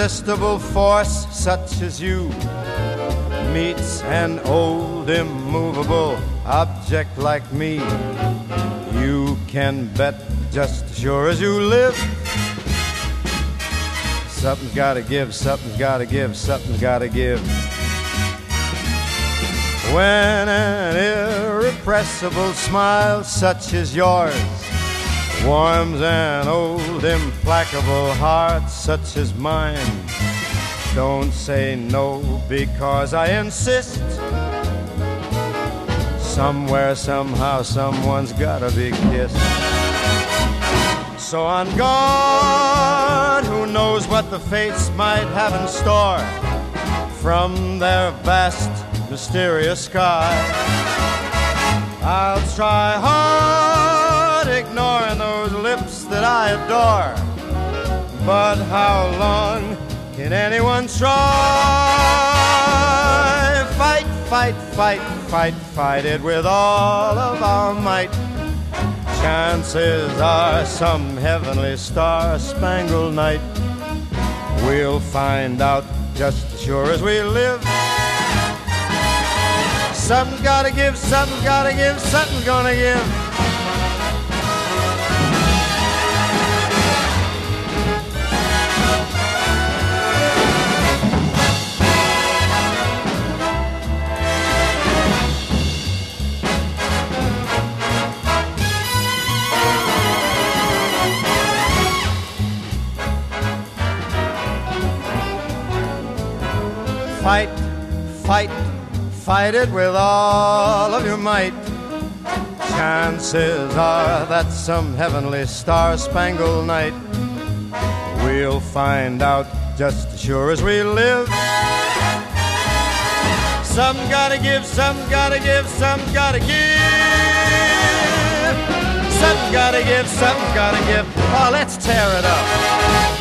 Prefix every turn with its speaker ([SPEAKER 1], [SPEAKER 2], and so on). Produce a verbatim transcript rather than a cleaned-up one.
[SPEAKER 1] irresistible force such as you meets an old immovable object like me, you can bet just as sure as you live, something's gotta give, something's gotta give, something's gotta give. When an irrepressible smile such as yours warms an old implacable heart such as mine, don't say no, because I insist. Somewhere, somehow, someone's gotta be kissed. So on guard, who knows what the fates might have in store from their vast, mysterious sky. I'll try hard, ignoring those lips that I adore, but how long can anyone try? Fight, fight, fight, fight, fight it with all of our might. Chances are some heavenly star-spangled night we'll find out just as sure as we live. Something's gotta give, something's gotta give, something's gonna give. Fight, fight, fight it with all of your might. Chances are that some heavenly star-spangled night we'll find out just as sure as we live. Some gotta give, some gotta give, some gotta give. Some gotta give, some gotta give. Oh, let's tear it up.